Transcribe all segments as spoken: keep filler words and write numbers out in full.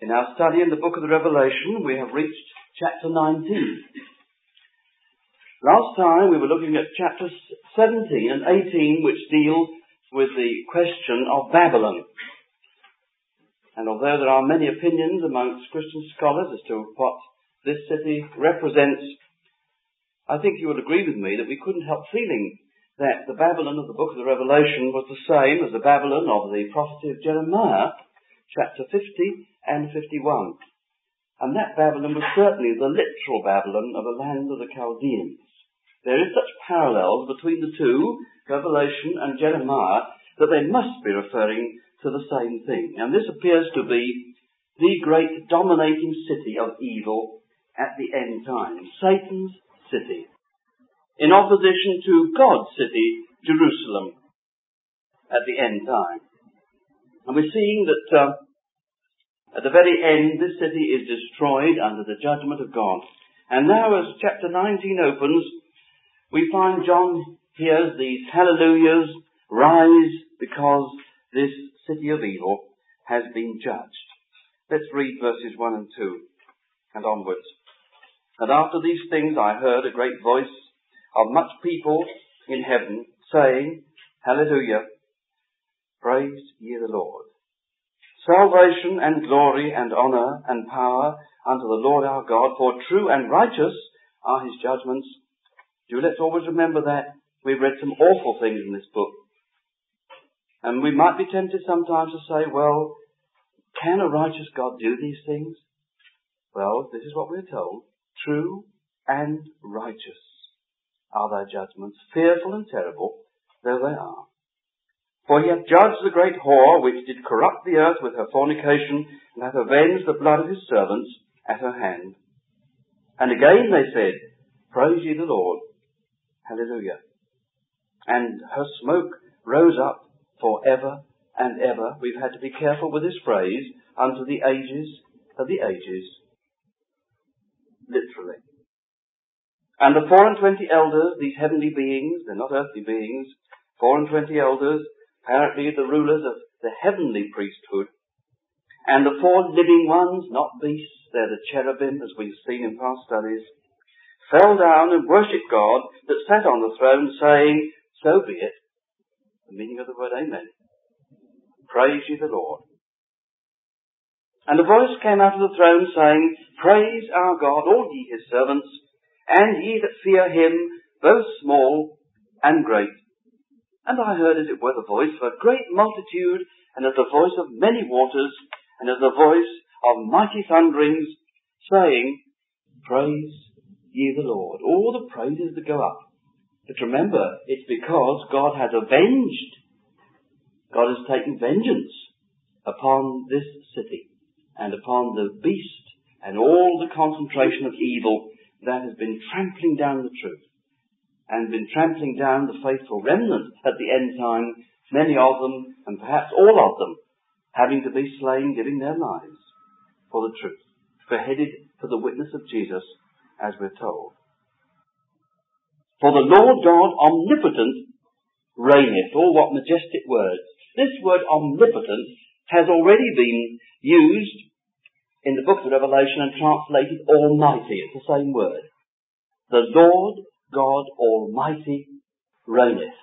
In our study in the book of the Revelation, we have reached chapter nineteen. Last time we were looking at chapters seventeen and eighteen, which deal with the question of Babylon. And although there are many opinions amongst Christian scholars as to what this city represents, I think you would agree with me that we couldn't help feeling that the Babylon of the book of the Revelation was the same as the Babylon of the prophecy of Jeremiah, chapter fifty and fifty-one. And that Babylon was certainly the literal Babylon of the land of the Chaldeans. There is such parallels between the two, Revelation and Jeremiah, that they must be referring to the same thing. And this appears to be the great dominating city of evil at the end time, Satan's city, in opposition to God's city, Jerusalem, at the end time. And we're seeing that uh, at the very end, this city is destroyed under the judgment of God. And now as chapter nineteen opens, we find John hears these hallelujahs rise because this city of evil has been judged. Let's read verses one and two and onwards. And after these things I heard a great voice of much people in heaven saying, Hallelujah, praise ye the Lord. Salvation and glory and honour and power unto the Lord our God, for true and righteous are his judgments. Do let's always remember that. We've read some awful things in this book. And we might be tempted sometimes to say, well, can a righteous God do these things? Well, this is what we're told. True and righteous are thy judgments, fearful and terrible though they are. For he hath judged the great whore, which did corrupt the earth with her fornication, and hath avenged the blood of his servants at her hand. And again they said, Praise ye the Lord. Hallelujah. And her smoke rose up for ever and ever. We've had to be careful with this phrase, unto the ages of the ages. Literally. And the four and twenty elders, these heavenly beings, they're not earthly beings, four and twenty elders, apparently the rulers of the heavenly priesthood, and the four living ones, not beasts, they're the cherubim, as we've seen in past studies, fell down and worshipped God that sat on the throne, saying, So be it. The meaning of the word amen. Praise ye the Lord. And a voice came out of the throne, saying, Praise our God, all ye his servants, and ye that fear him, both small and great. And I heard, as it were, the voice of a great multitude, and as the voice of many waters, and as the voice of mighty thunderings, saying, Praise ye the Lord. All the praises that go up. But remember, it's because God has avenged. God has taken vengeance upon this city, and upon the beast, and all the concentration of evil that has been trampling down the truth, and been trampling down the faithful remnant at the end time, many of them, and perhaps all of them, having to be slain, giving their lives for the truth, beheaded for the witness of Jesus, as we're told. For the Lord God omnipotent reigneth. Oh, what majestic words. This word omnipotent has already been used in the book of Revelation and translated almighty. It's the same word. The Lord God Almighty reigneth.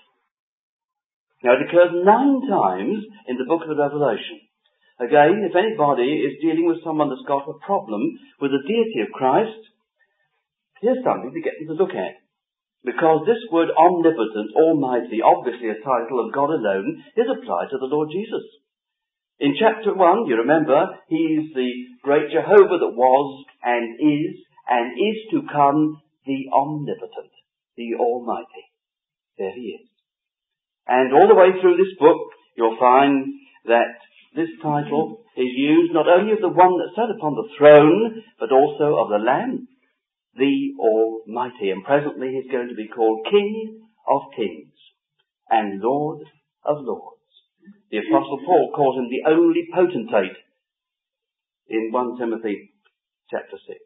Now it occurs nine times in the book of the Revelation. Again, if anybody is dealing with someone that's got a problem with the deity of Christ, here's something to get them to look at. Because this word omnipotent, almighty, obviously a title of God alone, is applied to the Lord Jesus. In chapter one, you remember, he's the great Jehovah that was and is and is to come, the omnipotent, the Almighty. There he is. And all the way through this book, you'll find that this title is used not only of the one that sat upon the throne, but also of the Lamb, the Almighty. And presently he's going to be called King of Kings and Lord of Lords. The Apostle Paul calls him the only potentate in First Timothy chapter six.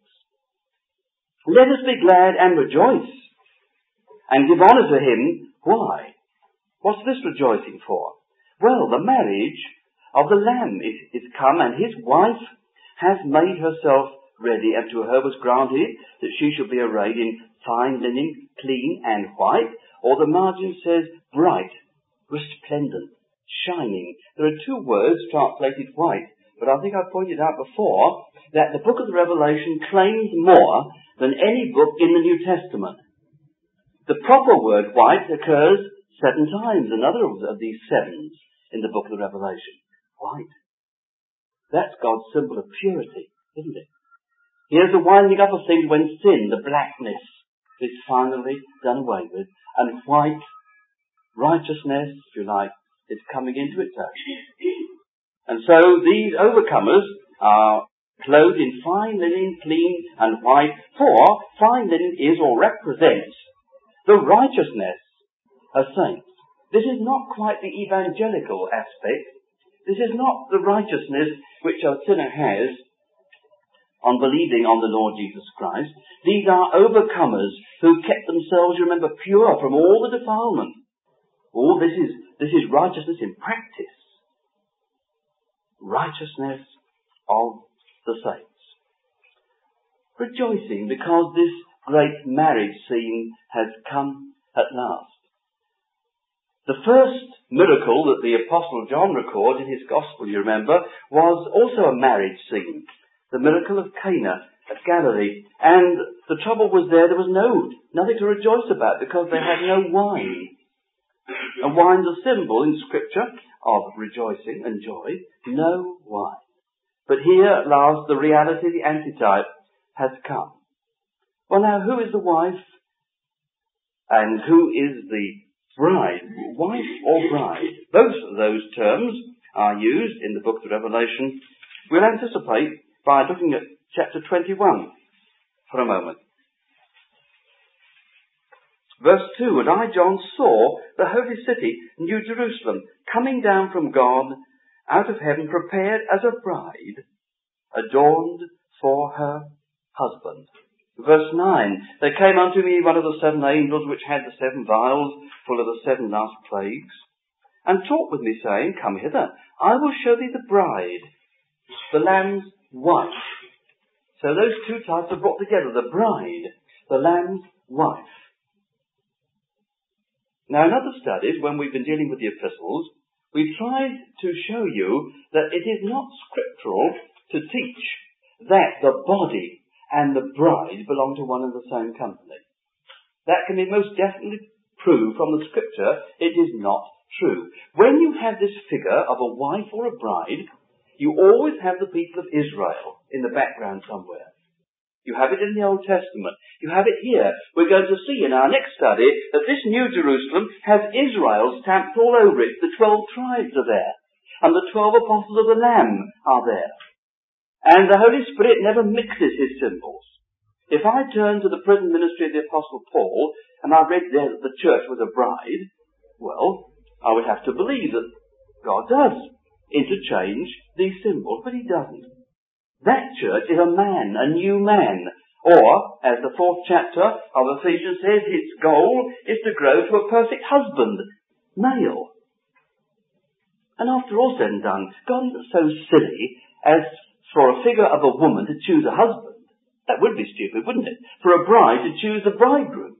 Let us be glad and rejoice and give honour to him. Why? What's this rejoicing for? Well, the marriage of the Lamb is, is come, and his wife hath made herself ready, and to her was granted that she should be arrayed in fine linen, clean and white, or the margin says bright, resplendent, shining. There are two words translated white, but I think I pointed out before that the book of the Revelation claims more than any book in the New Testament. The proper word white occurs seven times, another of these sevens in the book of the Revelation. White. That's God's symbol of purity, isn't it? Here's the winding up of things when sin, the blackness, is finally done away with, and white righteousness, if you like, is coming into its own. And so these overcomers are clothed in fine linen, clean and white, for fine linen is or represents the righteousness of saints. This is not quite the evangelical aspect. This is not the righteousness which a sinner has on believing on the Lord Jesus Christ. These are overcomers who kept themselves, remember, pure from all the defilement. Oh, this is, this is righteousness in practice. Righteousness of the saints. Rejoicing because this great marriage scene has come at last. The first miracle that the Apostle John records in his Gospel, you remember, was also a marriage scene. The miracle of Cana at Galilee. And the trouble was there, there was no, nothing to rejoice about because they had no wine. And wine's a symbol in Scripture of rejoicing and joy. No wine. But here at last the reality, the antitype, has come. Well now, who is the wife? And who is the bride? Wife or bride? Both of those terms are used in the book of Revelation. We'll anticipate by looking at chapter twenty-one for a moment. Verse two, and I, John, saw the holy city, New Jerusalem, coming down from God out of heaven, prepared as a bride, adorned for her husband. Verse nine, there came unto me one of the seven angels which had the seven vials full of the seven last plagues, and talked with me, saying, Come hither, I will show thee the bride, the Lamb's wife. So those two types are brought together, the bride, the Lamb's wife. Now in other studies, when we've been dealing with the epistles, we've tried to show you that it is not scriptural to teach that the body and the bride belong to one and the same company. That can be most definitely proved from the Scripture. It is not true. When you have this figure of a wife or a bride, you always have the people of Israel in the background somewhere. You have it in the Old Testament. You have it here. We're going to see in our next study that this New Jerusalem has Israel stamped all over it. The twelve tribes are there. And the twelve apostles of the Lamb are there. And the Holy Spirit never mixes his symbols. If I turn to the prison ministry of the Apostle Paul, and I read there that the church was a bride, well, I would have to believe that God does interchange these symbols, but he doesn't. That church is a man, a new man. Or, as the fourth chapter of Ephesians says, its goal is to grow to a perfect husband, male. And after all said and done, God isn't so silly as for a figure of a woman to choose a husband. That would be stupid, wouldn't it? For a bride to choose a bridegroom.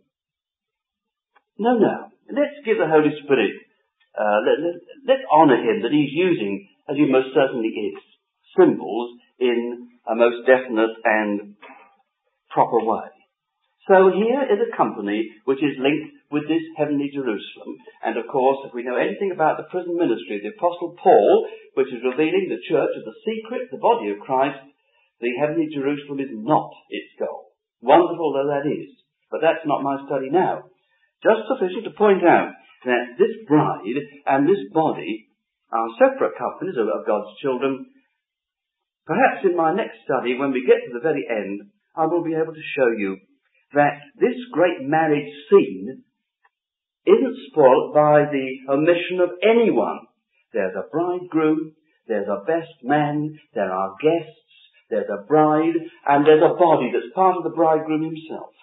No, no. Let's give the Holy Spirit, uh, let, let, let's honour him that he's using, as he most certainly is, symbols in a most definite and proper way. So here is a company which is linked with this heavenly Jerusalem. And of course, if we know anything about the prison ministry of the Apostle Paul, which is revealing the church as the secret, the body of Christ, the heavenly Jerusalem is not its goal. Wonderful though that is. But that's not my study now. Just sufficient to point out that this bride and this body are separate companies of God's children. Perhaps in my next study, when we get to the very end, I will be able to show you that this great marriage scene isn't spoilt by the omission of anyone. There's a bridegroom, there's a best man, there are guests, there's a bride, and there's a body that's part of the bridegroom himself.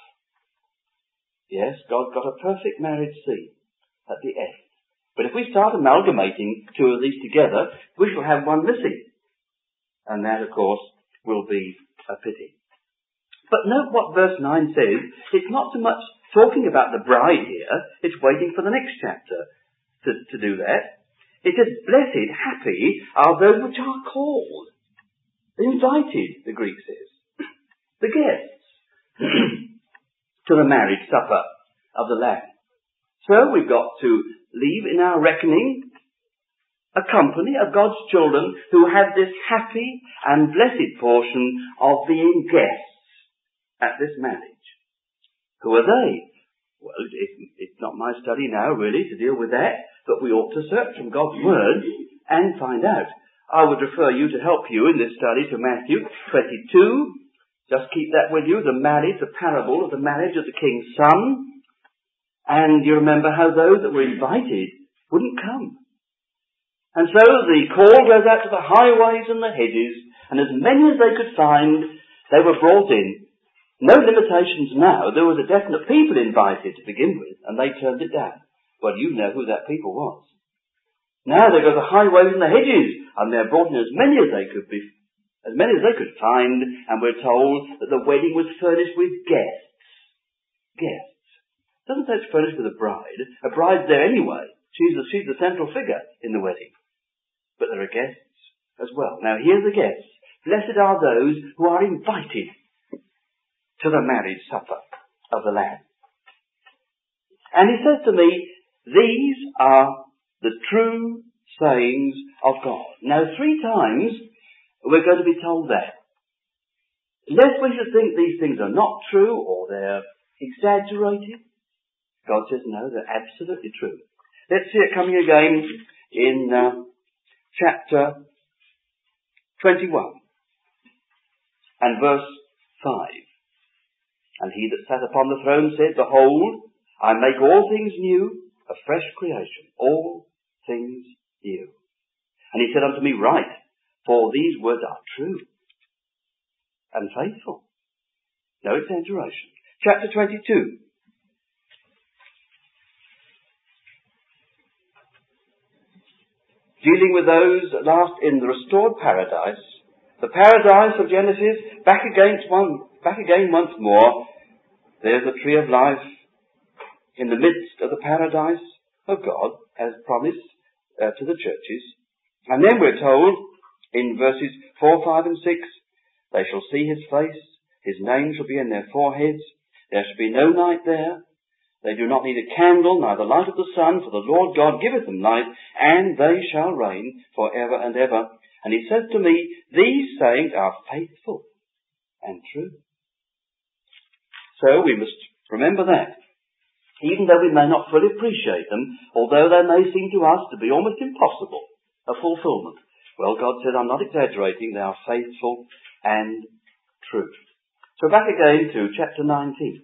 Yes, God's got a perfect marriage scene at the end. But if we start amalgamating two of these together, we shall have one missing. And that, of course, will be a pity. But note what verse nine says. It's not so much talking about the bride here. It's waiting for the next chapter to, to do that. It says, blessed, happy are those which are called. Invited, the Greek says. The guests to the marriage supper of the Lamb. So we've got to leave in our reckoning a company of God's children who have this happy and blessed portion of being guests at this marriage. Who are they? Well, it, it's not my study now, really, to deal with that, but we ought to search from God's Word and find out. I would refer you to help you in this study to Matthew twenty-two. Just keep that with you, the marriage, the parable of the marriage of the king's son. And you remember how those that were invited wouldn't come. And so the call goes out to the highways and the hedges, and as many as they could find, they were brought in. No limitations now. There was a definite people invited to begin with, and they turned it down. Well, you know who that people was. Now they go to the highways and the hedges, and they're brought in as many as they could be, as many as they could find, and we're told that the wedding was furnished with guests. Guests. It doesn't say it's furnished with a bride. A bride's there anyway. She's the, she's the central figure in the wedding. But there are guests as well. Now here's the guests. Blessed are those who are invited to the marriage supper of the Lamb. And he says to me, these are the true sayings of God. Now three times we're going to be told that. Lest we should think these things are not true or they're exaggerated. God says no, they're absolutely true. Let's see it coming again in uh, chapter twenty-one and verse five. And he that sat upon the throne said, behold, I make all things new, a fresh creation, all things new. And he said unto me, write, for these words are true and faithful. No exaggeration. Chapter twenty-two. Dealing with those last in the restored paradise. The paradise of Genesis, back against one, back again once more. There's the tree of life in the midst of the paradise of God, as promised uh, to the churches. And then we're told in verses four, five and six, they shall see his face, his name shall be in their foreheads, there shall be no night there, they do not need a candle, neither light of the sun, for the Lord God giveth them light, and they shall reign for ever and ever. And he says to me, these sayings are faithful and true. So we must remember that. Even though we may not fully appreciate them, although they may seem to us to be almost impossible, a fulfillment. Well, God said, I'm not exaggerating, they are faithful and true. So back again to chapter nineteen.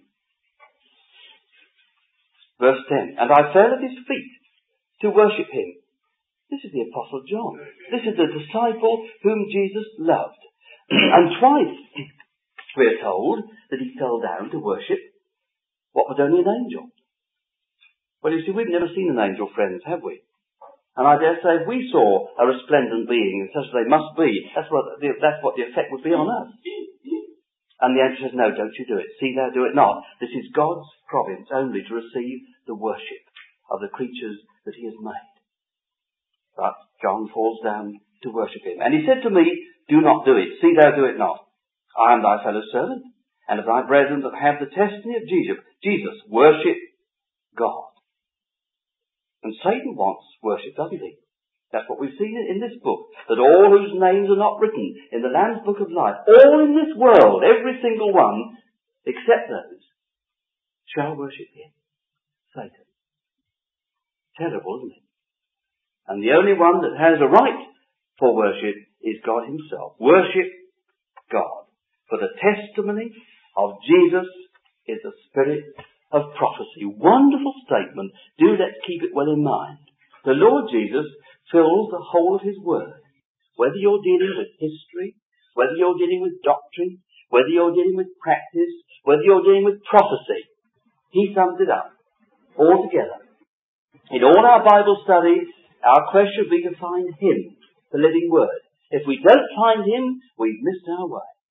Verse ten. And I fell at his feet to worship him. This is the Apostle John. This is the disciple whom Jesus loved. And twice we're told that he fell down to worship what was only an angel. Well, you see, we've never seen an angel, friends, have we? And I dare say if we saw a resplendent being, such as they must be, that's what the, that's what the effect would be on us. And the angel says, no, don't you do it. See thou do it not. This is God's province only to receive the worship of the creatures that he has made. But John falls down to worship him. And he said to me, do not do it. See thou do it not. I am thy fellow servant, and of thy brethren that have the testimony of Jesus. Jesus, worship God. And Satan wants worship, doesn't he? That's what we've seen in this book. That all whose names are not written in the Lamb's book of life, all in this world, every single one, except those, shall worship him. Satan. Terrible, isn't it? And the only one that has a right for worship is God himself. Worship God. For the testimony of Jesus is the spirit of prophecy. Wonderful statement. Do let's keep it well in mind. The Lord Jesus fills the whole of his word. Whether you're dealing with history, whether you're dealing with doctrine, whether you're dealing with practice, whether you're dealing with prophecy, he sums it up all together. In all our Bible studies, our quest should be to find him, the living word. If we don't find him, we've missed our way.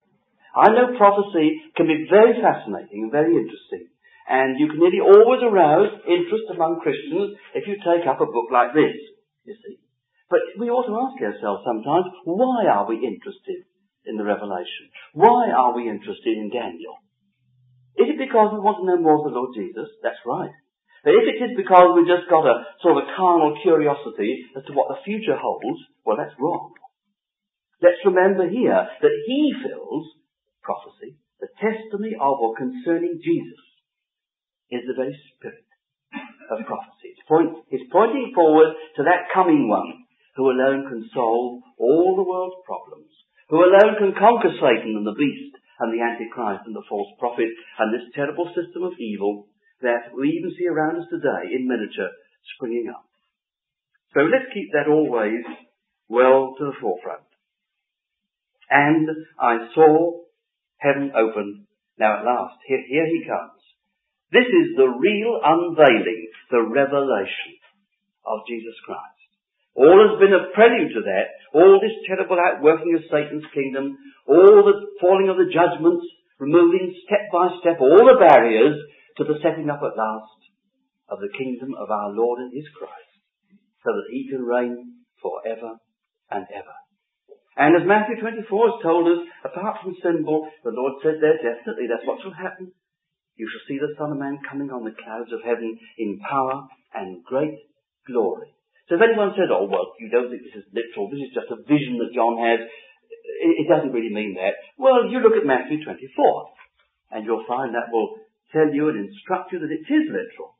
I know prophecy can be very fascinating and very interesting, and you can nearly always arouse interest among Christians if you take up a book like this, you see. But we ought to ask ourselves sometimes, why are we interested in the Revelation? Why are we interested in Daniel? Is it because we want to know more of the Lord Jesus? That's right. But if it is because we've just got a sort of a carnal curiosity as to what the future holds, well, that's wrong. Let's remember here that he fills prophecy, the testimony of or concerning Jesus is the very spirit of prophecy. It's, point, it's pointing forward to that coming one who alone can solve all the world's problems, who alone can conquer Satan and the beast and the Antichrist and the false prophet and this terrible system of evil that we even see around us today in miniature springing up. So let's keep that always well to the forefront. And I saw heaven opened. Now at last, here, here he comes. This is the real unveiling, the revelation of Jesus Christ. All has been a prelude to that. All this terrible outworking of Satan's kingdom, all the falling of the judgments, removing step by step all the barriers to the setting up at last of the kingdom of our Lord and his Christ, so that he can reign forever and ever. And as Matthew twenty-four has told us, apart from symbol, the Lord said there definitely that's what shall happen. You shall see the Son of Man coming on the clouds of heaven in power and great glory. So if anyone says, oh, well, you don't think this is literal, this is just a vision that John has, it, it doesn't really mean that. Well, you look at Matthew twenty-four, and you'll find that will tell you and instruct you that it is literal.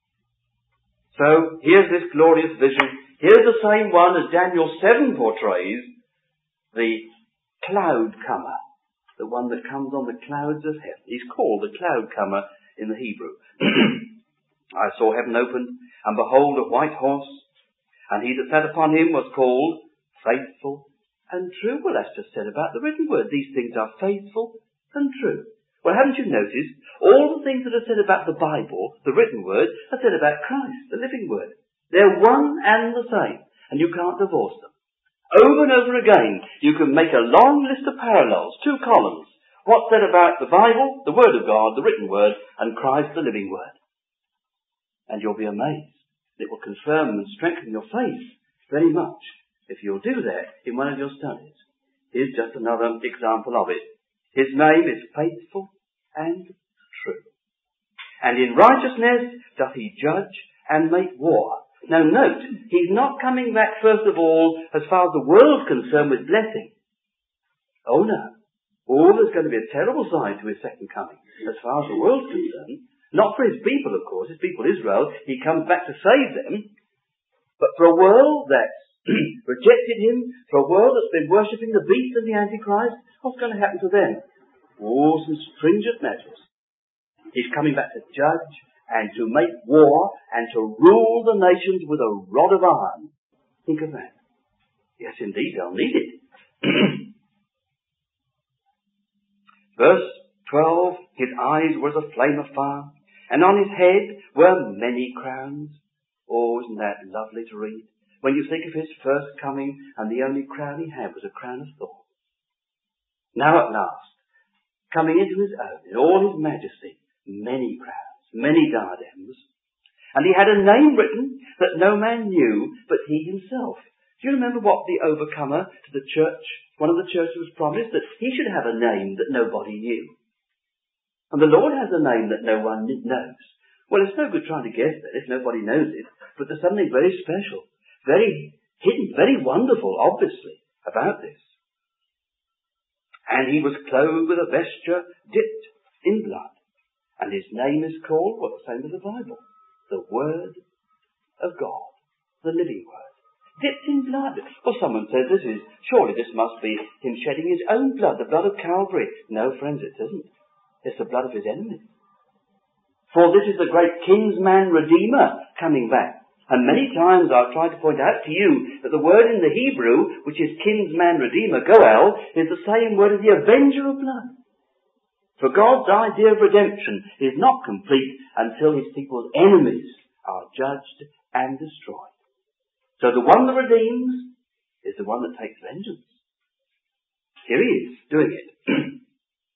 So, here's this glorious vision. Here's the same one as Daniel seven portrays, the cloud comer, the one that comes on the clouds of heaven. He's called the cloud comer in the Hebrew. I saw heaven opened, and behold, a white horse, and he that sat upon him was called Faithful and True. Well, that's just said about the written word. These things are faithful and true. Well, haven't you noticed? All the things that are said about the Bible, the written word, are said about Christ, the living word. They're one and the same, and you can't divorce them. Over and over again, you can make a long list of parallels, two columns. What's said about the Bible, the Word of God, the written Word, and Christ, the living Word. And you'll be amazed. It will confirm and strengthen your faith very much if you'll do that in one of your studies. Here's just another example of it. His name is Faithful and True. And in righteousness doth he judge and make war. Now note, he's not coming back first of all as far as the world's concerned with blessing. Oh no. Oh, there's going to be a terrible side to his second coming as far as the world's concerned. Not for his people, of course, his people Israel. He comes back to save them. But for a world that's rejected him, for a world that's been worshipping the beast and the Antichrist, what's going to happen to them? Oh, some stringent measures. He's coming back to judge and to make war, and to rule the nations with a rod of iron. Think of that. Yes, indeed, they'll need it. Verse twelve, his eyes were as a flame of fire, and on his head were many crowns. Oh, isn't that lovely to read? When you think of his first coming, and the only crown he had was a crown of thorns. Now at last, coming into his own, in all his majesty, many crowns. Many diadems, and he had a name written that no man knew but he himself. Do you remember what the overcomer to the church, one of the churches was promised? That he should have a name that nobody knew. And the Lord has a name that no one knows. Well, it's no good trying to guess that if nobody knows it, but there's something very special, very hidden, very wonderful, obviously, about this. And he was clothed with a vesture dipped in blood. And his name is called, well, the same as the Bible, the Word of God, the living Word. Dipped in blood. Well, someone says this is, surely this must be him shedding his own blood, the blood of Calvary. No, friends, it isn't. It's the blood of his enemies. For this is the great kinsman redeemer coming back. And many times I've tried to point out to you that the word in the Hebrew, which is kinsman redeemer, goel, is the same word as the avenger of blood. For God's idea of redemption is not complete until his people's enemies are judged and destroyed. So the one that redeems is the one that takes vengeance. Here he is, doing it.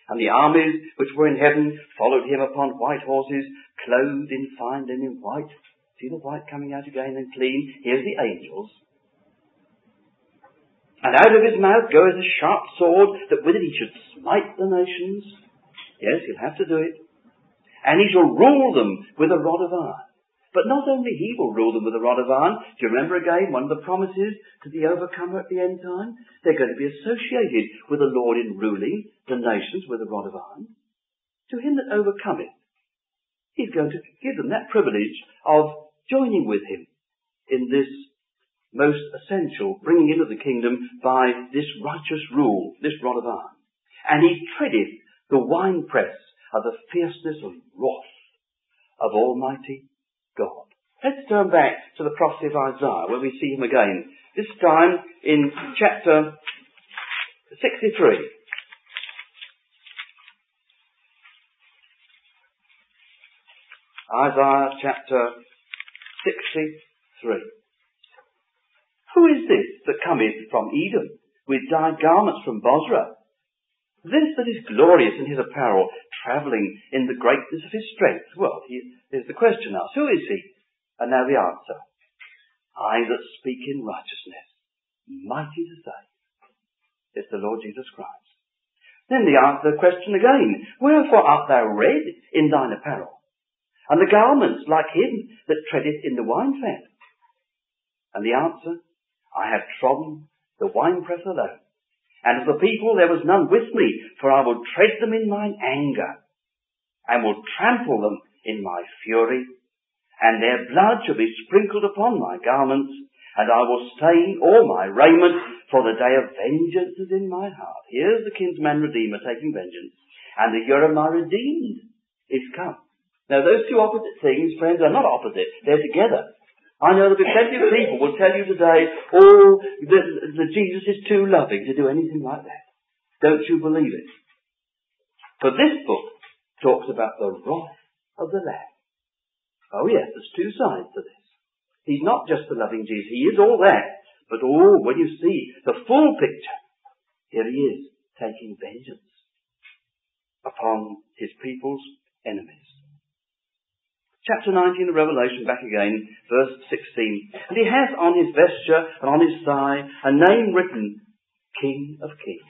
And the armies which were in heaven followed him upon white horses, clothed in fine linen white. See the white coming out again and clean? Here's the angels. And out of his mouth goeth a sharp sword, that with it he should smite the nations. Yes, he'll have to do it. And he shall rule them with a rod of iron. But not only he will rule them with a rod of iron. Do you remember again one of the promises to the overcomer at the end time? They're going to be associated with the Lord in ruling the nations with a rod of iron. To him that overcometh, he's going to give them that privilege of joining with him in this most essential bringing into the kingdom by this righteous rule, this rod of iron. And he treadeth the winepress of the fierceness of wrath of Almighty God. Let's turn back to the prophecy of Isaiah where we see him again. This time in chapter sixty-three. Isaiah chapter sixty-three. Who is this that cometh from Edom with dyed garments from Bozrah? This that is glorious in his apparel, travelling in the greatness of his strength. Well, here's the question asked. Who is he? And now the answer. I that speak in righteousness, mighty to save, is the Lord Jesus Christ. Then the answer, the question again. Wherefore art thou red in thine apparel, and the garments like him that treadeth in the winefat? And the answer, I have trodden the winepress alone. And of the people there was none with me, for I will tread them in mine anger, and will trample them in my fury, and their blood shall be sprinkled upon my garments, and I will stain all my raiment, for the day of vengeance is in my heart. Here's the kinsman redeemer taking vengeance, and the year of my redeemed is come. Now those two opposite things, friends, are not opposite, they're together. I know there'll be plenty of people will tell you today, oh, that, that Jesus is too loving to do anything like that. Don't you believe it? For this book talks about the wrath of the Lamb. Oh yes, there's two sides to this. He's not just the loving Jesus, he is all that. But oh, when you see the full picture, here he is taking vengeance upon his people's enemies. Chapter nineteen of Revelation, back again, verse sixteen. And he hath on his vesture and on his thigh a name written, King of Kings.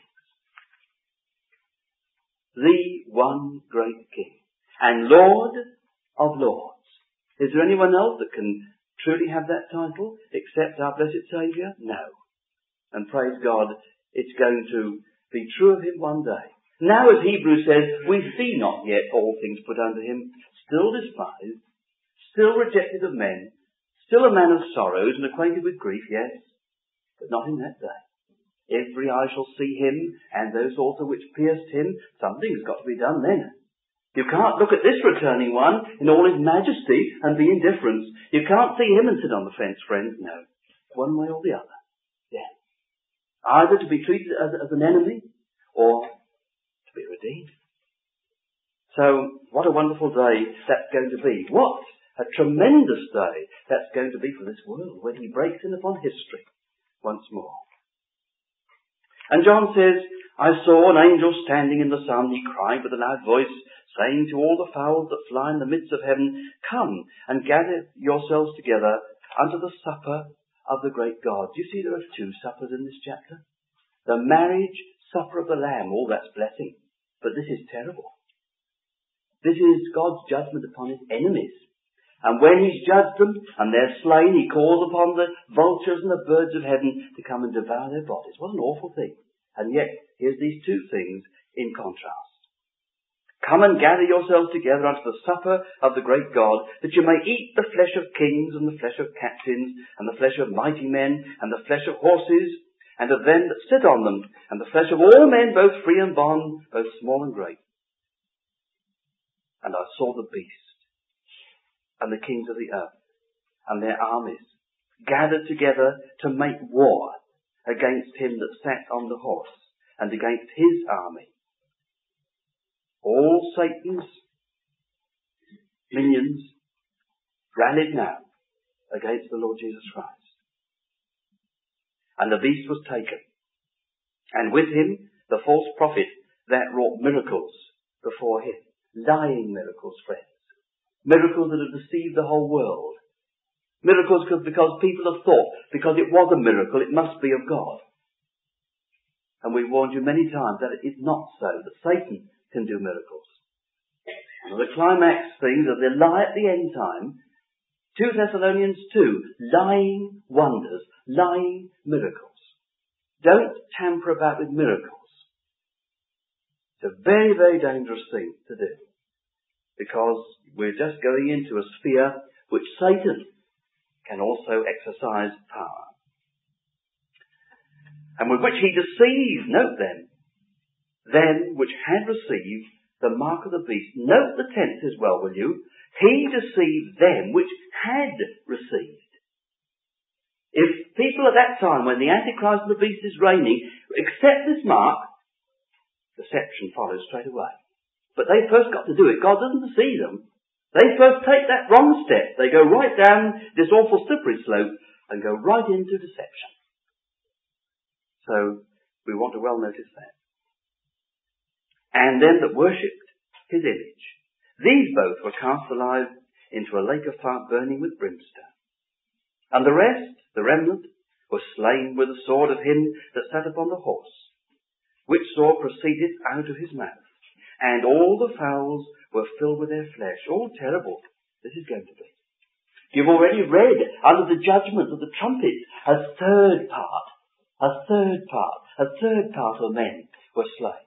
The one great King. And Lord of Lords. Is there anyone else that can truly have that title except our blessed Saviour? No. And praise God, it's going to be true of him one day. Now, as Hebrews says, we see not yet all things put under him, still despised, still rejected of men, still a man of sorrows and acquainted with grief, yes, but not in that day. Every eye shall see him, and those also which pierced him. Something's got to be done then. You can't look at this returning one in all his majesty and be indifferent. You can't see him and sit on the fence, friends. No. One way or the other. Yeah. Either to be treated as, as an enemy or to be redeemed. So, what a wonderful day that's going to be. What a tremendous day that's going to be for this world when he breaks in upon history once more. And John says, I saw an angel standing in the sun. He cried with a loud voice, saying to all the fowls that fly in the midst of heaven, come and gather yourselves together unto the supper of the great God. Do you see there are two suppers in this chapter? The marriage supper of the Lamb, all that's blessing. But this is terrible. This is God's judgment upon his enemies. And when he's judged them and they're slain, he calls upon the vultures and the birds of heaven to come and devour their bodies. What an awful thing. And yet, here's these two things in contrast. Come and gather yourselves together unto the supper of the great God, that you may eat the flesh of kings and the flesh of captains and the flesh of mighty men and the flesh of horses and of them that sit on them and the flesh of all men, both free and bond, both small and great. And I saw the beast and the kings of the earth and their armies gathered together to make war against him that sat on the horse and against his army. All Satan's minions rallied now against the Lord Jesus Christ. And the beast was taken, and with him the false prophet that wrought miracles before him. Lying miracles, friends. Miracles that have deceived the whole world. Miracles because people have thought, because it was a miracle, it must be of God. And we've warned you many times that it is not so, that Satan can do miracles. And the climax things of the lie at the end time, Second Thessalonians two, lying wonders, lying miracles. Don't tamper about with miracles. It's a very, very dangerous thing to do. Because we're just going into a sphere which Satan can also exercise power. And with which he deceived, note then, them which had received the mark of the beast. Note the tense as well, will you? He deceived them which had received. If people at that time, when the Antichrist and the beast is reigning, accept this mark, deception follows straight away. But they first got to do it. God doesn't deceive them. They first take that wrong step. They go right down this awful slippery slope and go right into deception. So, we want to well notice that. And them that worshipped his image. These both were cast alive into a lake of fire burning with brimstone. And the rest, the remnant, were slain with the sword of him that sat upon the horse, which sword proceeded out of his mouth. And all the fowls were filled with their flesh. All terrible. This is going to be. You've already read under the judgment of the trumpet, a third part, a third part, a third part of men were slain.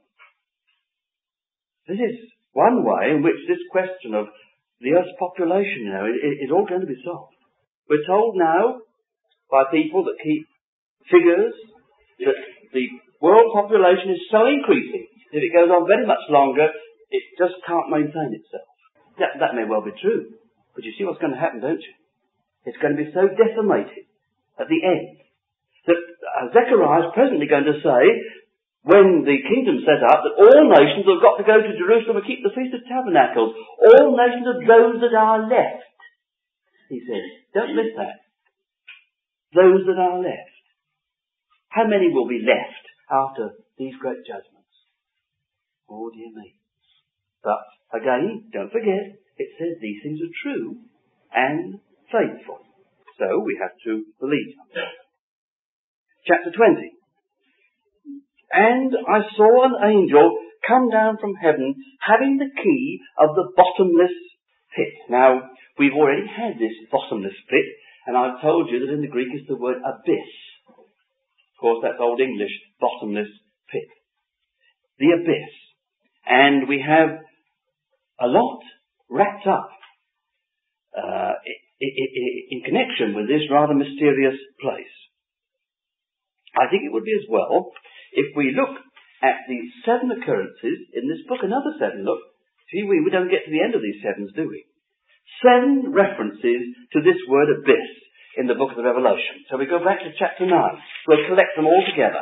This is one way in which this question of the earth's population, you know, is all going to be solved. We're told now by people that keep figures that the world population is so increasing, if it goes on very much longer, it just can't maintain itself. That, that may well be true. But you see what's going to happen, don't you? It's going to be so decimated at the end that uh, Zechariah is presently going to say, when the kingdom set up, that all nations have got to go to Jerusalem and keep the Feast of Tabernacles. All nations of those that are left. He says, don't miss that. Those that are left. How many will be left after these great judgments? Oh dear me. But again, don't forget, it says these things are true and faithful. So we have to believe them. Chapter twenty. And I saw an angel come down from heaven, having the key of the bottomless pit. Now, we've already had this bottomless pit, and I've told you that in the Greek is the word abyss. Of course, that's Old English, bottomless pit. The abyss. And we have a lot wrapped up uh, in connection with this rather mysterious place. I think it would be as well if we look at the seven occurrences in this book, another seven, look. See, we, we don't get to the end of these sevens, do we? Seven references to this word abyss in the book of the Revelation. So we go back to chapter nine. We'll collect them all together.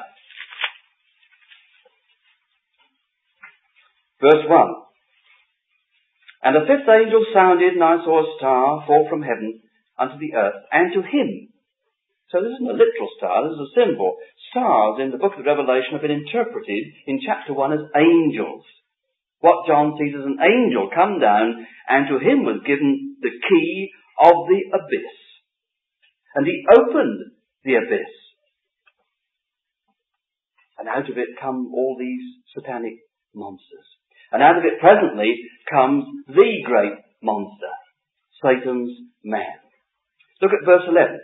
Verse one. And the fifth angel sounded, and I saw a star fall from heaven unto the earth, and to him. So this isn't a literal star, this is a symbol. Stars in the book of the Revelation have been interpreted in chapter one as angels. What John sees as an angel come down, and to him was given the key of the abyss. And he opened the abyss. And out of it come all these satanic monsters. And out of it presently comes the great monster, Satan's man. Look at verse eleven.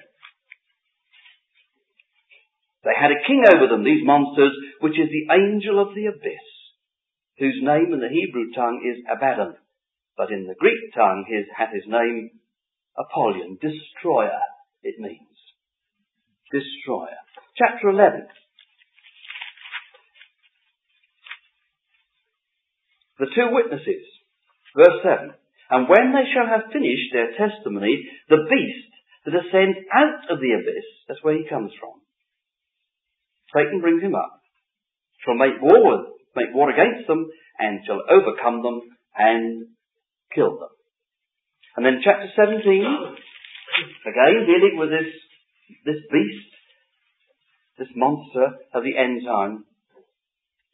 They had a king over them, these monsters, which is the angel of the abyss, whose name in the Hebrew tongue is Abaddon, but in the Greek tongue his hath his name Apollyon, destroyer, it means. Destroyer. Chapter eleven. The two witnesses, verse seven. And when they shall have finished their testimony, the beast that ascends out of the abyss, that's where he comes from. Satan brings him up, shall make war with, make war against them, and shall overcome them and kill them. And then chapter seventeen, again dealing with this, this beast, this monster of the end time.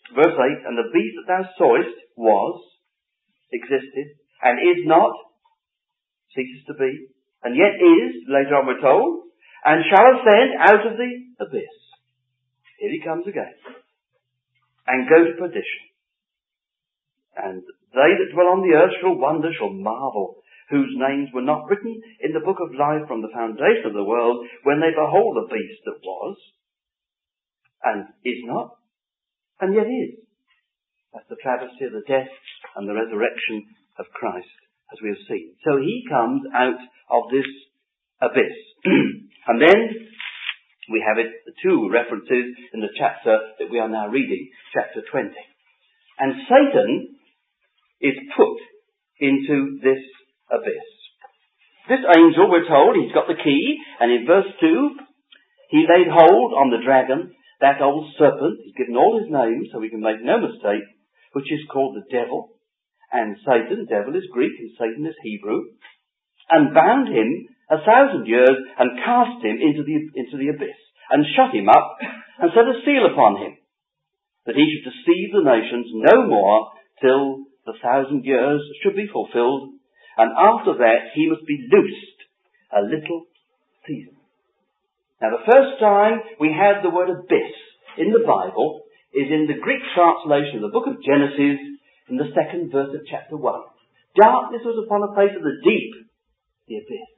Verse eight, and the beast that thou sawest was, existed, and is not, ceases to be, and yet is, later on we're told, and shall ascend out of the abyss. Here he comes again. And go to perdition. And they that dwell on the earth shall wonder, shall marvel, whose names were not written in the book of life from the foundation of the world, when they behold the beast that was, and is not, and yet is. That's the travesty of the death and the resurrection of Christ, as we have seen. So he comes out of this abyss. And then we have it, the two references in the chapter that we are now reading, chapter twenty. And Satan is put into this abyss. This angel, we're told, he's got the key, and in verse two, he laid hold on the dragon, that old serpent. He's given all his names so we can make no mistake, which is called the devil. And Satan, devil is Greek and Satan is Hebrew, and bound him a thousand years and cast him into the, into the abyss and shut him up and set a seal upon him, that he should deceive the nations no more till the thousand years should be fulfilled, and after that he must be loosed a little season. Now the first time we have the word abyss in the Bible is in the Greek translation of the book of Genesis in the second verse of chapter one. Darkness was upon the face of the deep, the abyss.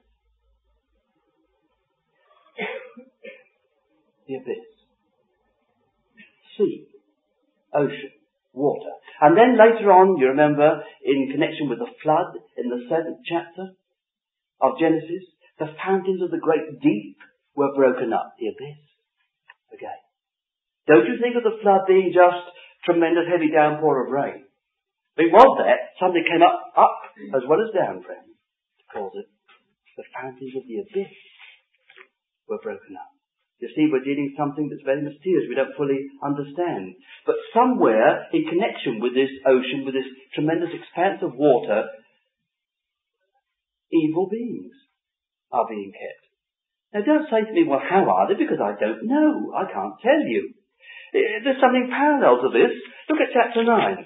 The abyss. Sea. Ocean. Water. And then later on, you remember, in connection with the flood in the seventh chapter of Genesis, the fountains of the great deep were broken up. The abyss. Again. Don't you think of the flood being just tremendous heavy downpour of rain? It was that. Something came up, up as well as down, friends, to cause it. The fountains of the abyss were broken up. You see, we're dealing with something that's very mysterious. We don't fully understand. But somewhere, in connection with this ocean, with this tremendous expanse of water, evil beings are being kept. Now, don't say to me, well, how are they? Because I don't know. I can't tell you. There's something parallel to this. Look at chapter nine.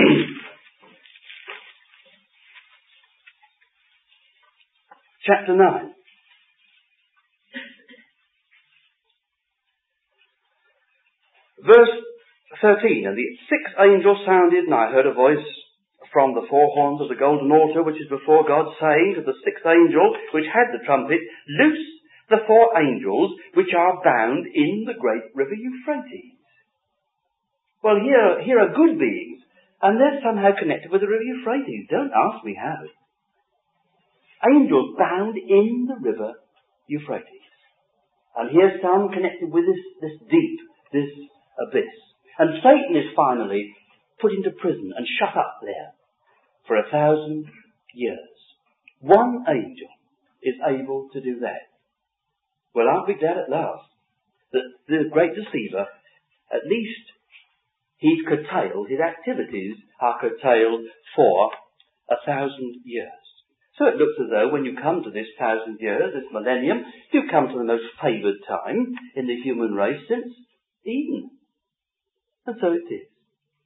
Chapter nine. Verse thirteen, and the sixth angel sounded, and I heard a voice from the four horns of the golden altar, which is before God, saying to the sixth angel, which had the trumpet, loose the four angels, which are bound in the great river Euphrates. Well, here, here are good beings, and they're somehow connected with the river Euphrates. Don't ask me how. Angels bound in the river Euphrates. And here's some connected with this, this deep, this abyss. And Satan is finally put into prison and shut up there for a thousand years. One angel is able to do that. Well, aren't we glad at last that the great deceiver, at least he's curtailed, his activities are curtailed for a thousand years. So it looks as though when you come to this thousand years, this millennium, you come to the most favoured time in the human race since Eden. And so it is.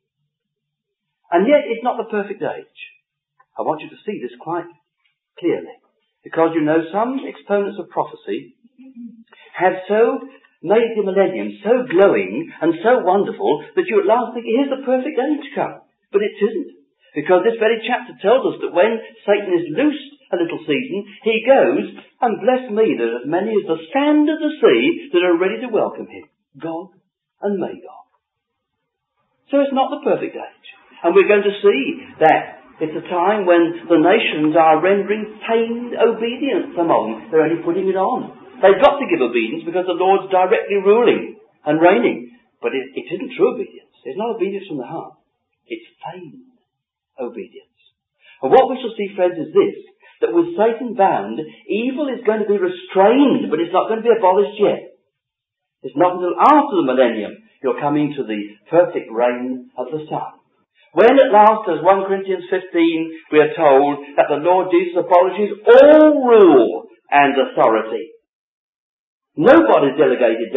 And yet it's not the perfect age. I want you to see this quite clearly. Because you know some exponents of prophecy have so made the millennium so glowing and so wonderful that you at last think, here's the perfect age come. But it isn't. Because this very chapter tells us that when Satan is loosed a little season, he goes, and bless me, there's as many as the sand of the sea that are ready to welcome him. Gog and Magog. So it's not the perfect age. And we're going to see that it's a time when the nations are rendering pained obedience among. They're only putting it on. They've got to give obedience because the Lord's directly ruling and reigning. But it, it isn't true obedience. It's not obedience from the heart. It's feigned obedience. And what we shall see, friends, is this, that with Satan bound, evil is going to be restrained, but it's not going to be abolished yet. It's not until after the millennium you're coming to the perfect reign of the Son. When at last, as First Corinthians fifteen, we are told that the Lord Jesus abolishes all rule and authority. Nobody's delegated then.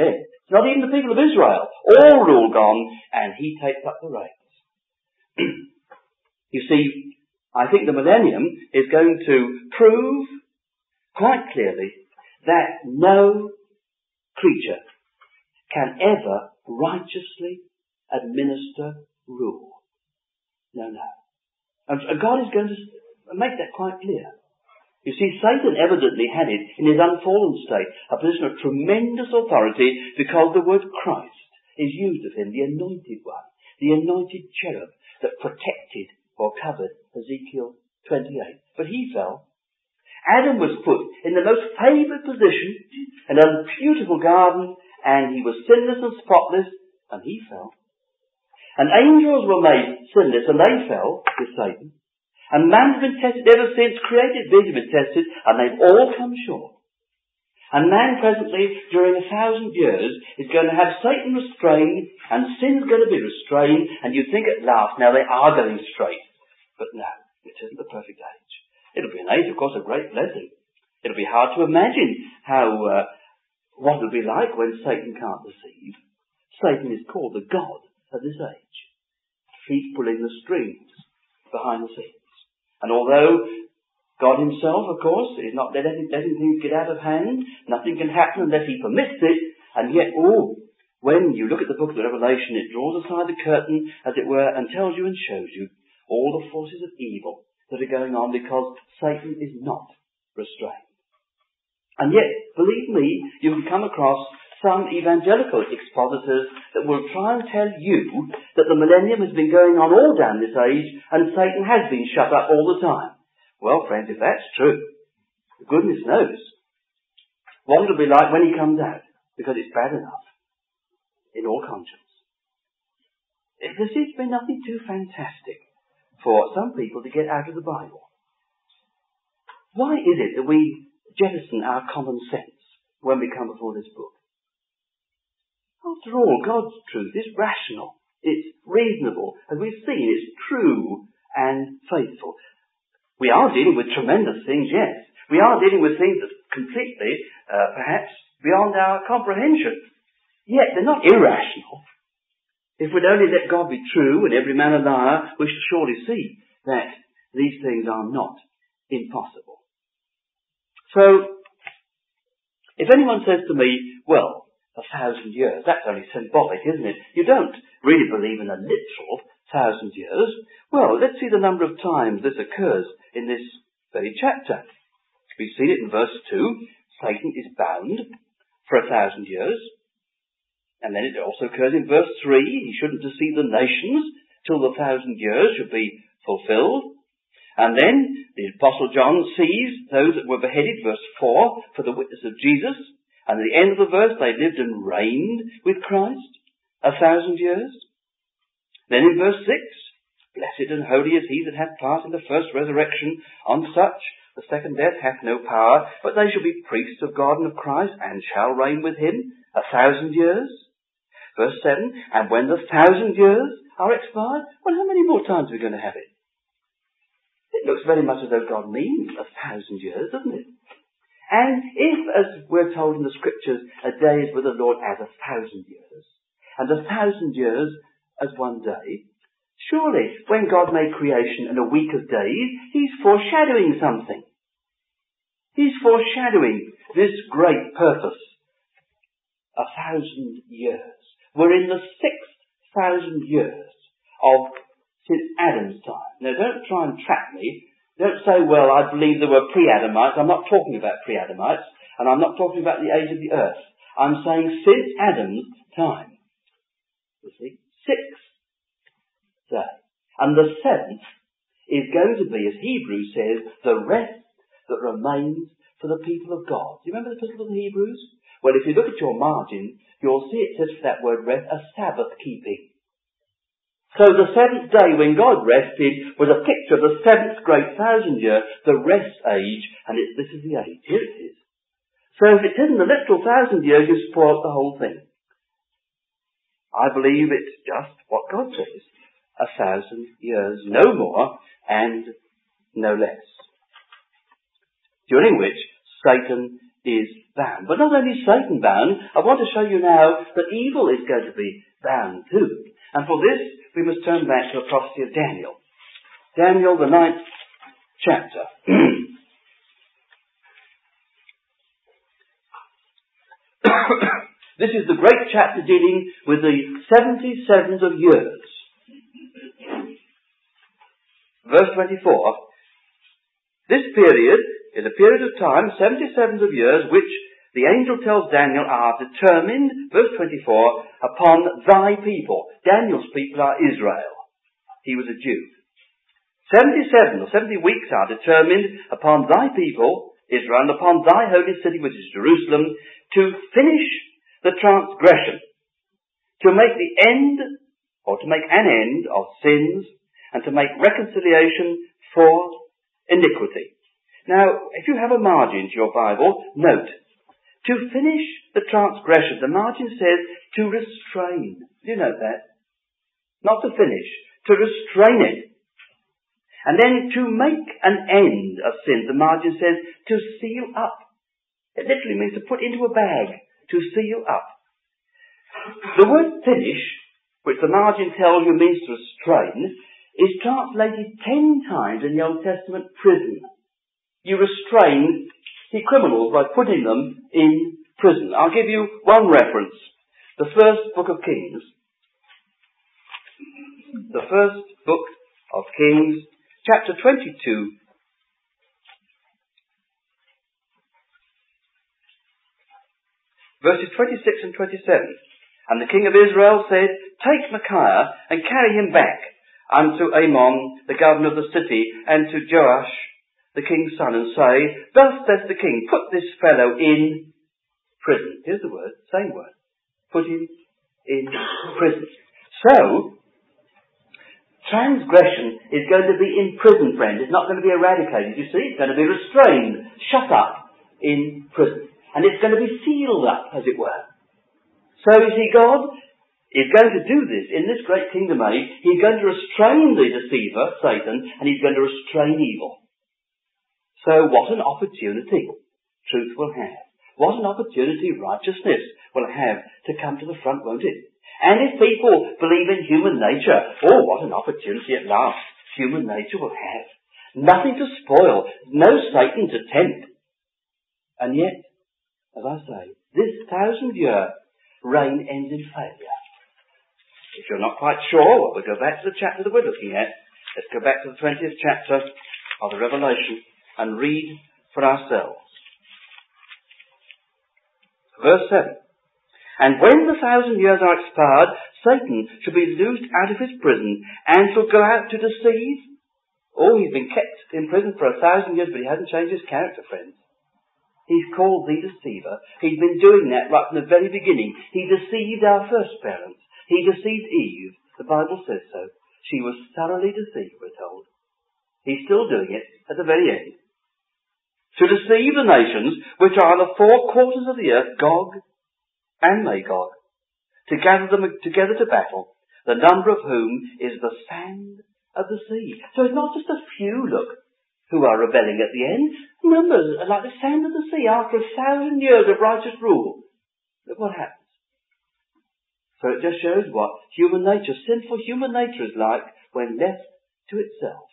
Not even the people of Israel. All rule gone, and he takes up the reins. You see, I think the millennium is going to prove quite clearly that no creature can ever righteously administer rule. No, no. And God is going to make that quite clear. You see, Satan evidently had it in his unfallen state, a position of tremendous authority, because the word Christ is used of him, the anointed one, the anointed cherub that protected or covered Ezekiel twenty-eight. But he fell. Adam was put in the most favoured position in a beautiful garden, and he was sinless and spotless, and he fell. And angels were made sinless, and they fell with Satan. And man's been tested ever since, created beings have been tested, and they've all come short. And man presently, during a thousand years, is going to have Satan restrained, and sin's going to be restrained, and you think at last, now they are going straight. But no, it isn't the perfect age. It'll be an age, of course, of great blessing. It'll be hard to imagine how, uh, what it'll be like when Satan can't deceive. Satan is called the god of this age. He's pulling the strings behind the scenes. And although God himself, of course, is not letting, letting things get out of hand, nothing can happen unless he permits it, and yet, oh, when you look at the book of the Revelation, it draws aside the curtain, as it were, and tells you and shows you all the forces of evil that are going on because Satan is not restrained. And yet, believe me, you can come across some evangelical expositors that will try and tell you that the millennium has been going on all down this age and Satan has been shut up all the time. Well, friends, if that's true, goodness knows what it'll be like when he comes out, because it's bad enough in all conscience. There seems to be nothing too fantastic for some people to get out of the Bible. Why is it that we jettison our common sense when we come before this book? After all, God's truth is rational. It's reasonable. As we've seen, it's true and faithful. We are dealing with tremendous things, yes. We are dealing with things that are completely, uh, perhaps, beyond our comprehension. Yet they're not irrational. If we'd only let God be true and every man a liar, we shall surely see that these things are not impossible. So, if anyone says to me, well, a thousand years, that's only symbolic, isn't it? You don't really believe in a literal thousand years. Well, let's see the number of times this occurs in this very chapter. We've seen it in verse two. Satan is bound for a thousand years. And then it also occurs in verse three. He shouldn't deceive the nations till the thousand years should be fulfilled. And then the Apostle John sees those that were beheaded, verse four, for the witness of Jesus. And at the end of the verse, they lived and reigned with Christ a thousand years. Then in verse six, blessed and holy is he that hath part in the first resurrection. On such the second death hath no power, but they shall be priests of God and of Christ, and shall reign with him a thousand years. Verse seven, and when the thousand years are expired, well, how many more times are we going to have it? It looks very much as though God means a thousand years, doesn't it? And if, as we're told in the Scriptures, a day is with the Lord as a thousand years, and a thousand years as one day, surely when God made creation in a week of days, he's foreshadowing something. He's foreshadowing this great purpose. A thousand years. We're in the sixth thousand years of since Adam's time. Now don't try and trap me. Don't say, well, I believe there were pre-Adamites. I'm not talking about pre-Adamites, and I'm not talking about the age of the earth. I'm saying since Adam's time. You see? Sixth day. And the seventh is going to be, as Hebrews says, the rest that remains for the people of God. Do you remember the epistle of the Hebrews? Well, if you look at your margin, you'll see it says for that word rest, a Sabbath keeping. So the seventh day when God rested was a picture of the seventh great thousand year, the rest age, and it, this is the age. Here it is. So if it isn't the literal thousand years, you spoil the whole thing. I believe it's just what God says. A thousand years, no more and no less. During which Satan is bound. But not only Satan bound, I want to show you now that evil is going to be bound too. And for this, we must turn back to the prophecy of Daniel. Daniel, the ninth chapter. This is the great chapter dealing with the seventy-sevens of years. Verse twenty-four. This period is a period of time, seventy-sevens of years, which the angel tells Daniel are determined, verse twenty-four, upon thy people. Daniel's people are Israel. He was a Jew. seventy-seven or seventy weeks are determined upon thy people, Israel, and upon thy holy city, which is Jerusalem, to finish the transgression, to make the end, or to make an end of sins, and to make reconciliation for iniquity. Now, if you have a margin to your Bible, note, to finish the transgression, the margin says to restrain. Do you note that? Not to finish, to restrain it. And then to make an end of sin, the margin says to seal up. It literally means to put into a bag, to seal up. The word finish, which the margin tells you means to restrain, is translated ten times in the Old Testament prison. You restrain the criminals by putting them in prison. I'll give you one reference. The first book of Kings. The first book of Kings, chapter twenty-two. Verses twenty-six and twenty-seven. And the king of Israel said, take Micaiah and carry him back unto Amon, the governor of the city, and to Joash, the king's son, and say, thus says the king, put this fellow in prison. Here's the word, same word. Put him in prison. So, transgression is going to be in prison, friend. It's not going to be eradicated. You see, it's going to be restrained, shut up in prison. And it's going to be sealed up, as it were. So, you see, God is going to do this in this great kingdom age. He's going to restrain the deceiver, Satan, and he's going to restrain evil. So, what an opportunity truth will have. What an opportunity righteousness will have to come to the front, won't it? And if people believe in human nature, oh, what an opportunity at last human nature will have. Nothing to spoil, no Satan to tempt. And yet, as I say, this thousand-year reign ends in failure. If you're not quite sure, well, we'll go back to the chapter that we're looking at. Let's go back to the twentieth chapter of the Revelation and read for ourselves. Verse seven. And when the thousand years are expired, Satan shall be loosed out of his prison and shall go out to deceive. Oh, he's been kept in prison for a thousand years, but he hasn't changed his character, friends. He's called the deceiver. He's been doing that right from the very beginning. He deceived our first parents. He deceived Eve. The Bible says so. She was thoroughly deceived, we're told. He's still doing it at the very end. To deceive the nations which are on the four quarters of the earth, Gog and Magog, to gather them together to battle, the number of whom is the sand of the sea. So it's not just a few, look, who are rebelling at the end. Numbers are like the sand of the sea after a thousand years of righteous rule. Look what happens. So it just shows what human nature, sinful human nature is like when left to itself.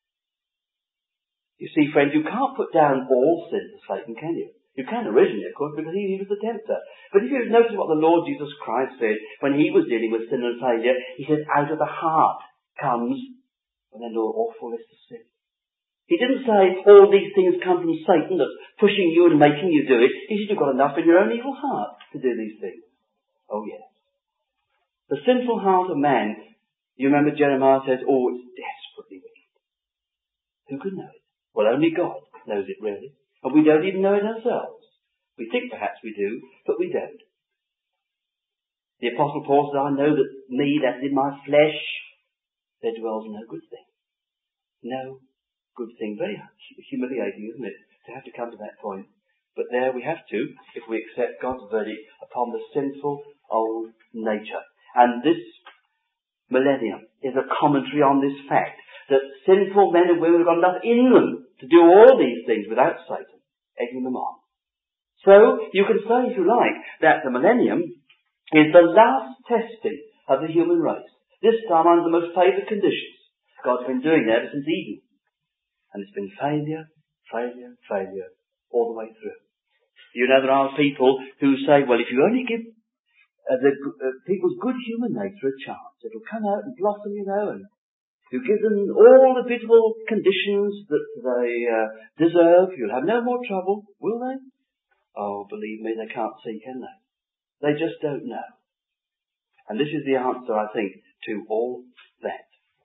You see, friends, you can't put down all sins of Satan, can you? You can originally, of course, because he, he was the tempter. But if you notice what the Lord Jesus Christ said when he was dealing with sin and failure, he said, out of the heart comes, and then the awfulness of sin. He didn't say all these things come from Satan that's pushing you and making you do it. He said you've got enough in your own evil heart to do these things. Oh yes. The sinful heart of man, you remember Jeremiah says, oh, it's desperately wicked. Who could know it? Well, only God knows it really. And we don't even know it ourselves. We think perhaps we do, but we don't. The Apostle Paul said, I know that me, that is in my flesh, there dwells no good thing. No good thing. Very humiliating, isn't it, to have to come to that point. But there we have to, if we accept God's verdict upon the sinful old nature. And this millennium is a commentary on this fact, that sinful men and women have got enough in them to do all these things without Satan egging them on. So, you can say, if you like, that the millennium is the last testing of the human race. This time under the most favoured conditions. God's been doing that ever since Eden. And it's been failure, failure, failure, all the way through. You know, there are people who say, well, if you only give uh, the, uh, people's good human nature a chance, it'll come out and blossom, you know, and you give them all the beautiful conditions that they uh, deserve, you'll have no more trouble, will they? Oh, believe me, they can't see, can they? They just don't know. And this is the answer, I think, to all that.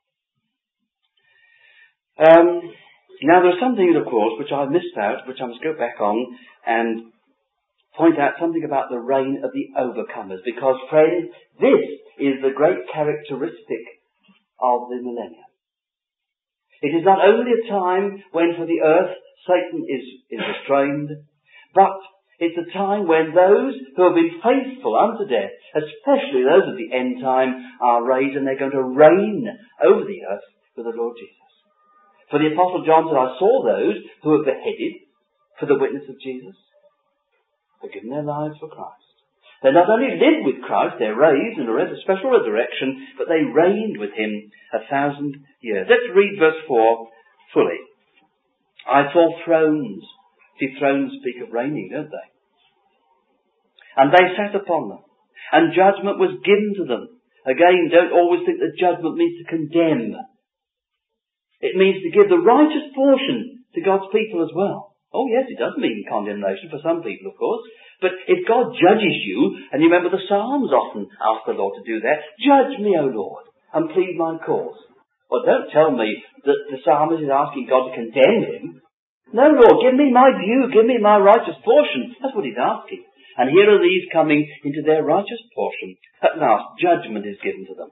Um, now, there are some things, of course, which I missed out, which I must go back on and point out something about the reign of the overcomers. Because, friends, this is the great characteristic of the millennium. It is not only a time when for the earth Satan is, is restrained, but it's a time when those who have been faithful unto death, especially those of the end time, are raised, and they're going to reign over the earth with the Lord Jesus. For the Apostle John said, I saw those who were beheaded for the witness of Jesus. They've given their lives for Christ. They not only live with Christ, they're raised in a special resurrection, but they reigned with him a thousand years. Let's read verse four fully. I saw thrones. See, thrones speak of reigning, don't they? And they sat upon them, and judgment was given to them. Again, don't always think that judgment means to condemn. It means to give the righteous portion to God's people as well. Oh yes, it does mean condemnation for some people, of course. But if God judges you, and you remember the Psalms often ask the Lord to do that, judge me, O Lord, and plead my cause. Well, don't tell me that the psalmist is asking God to condemn him. No, Lord, give me my view, give me my righteous portion. That's what he's asking. And here are these coming into their righteous portion. At last, judgment is given to them.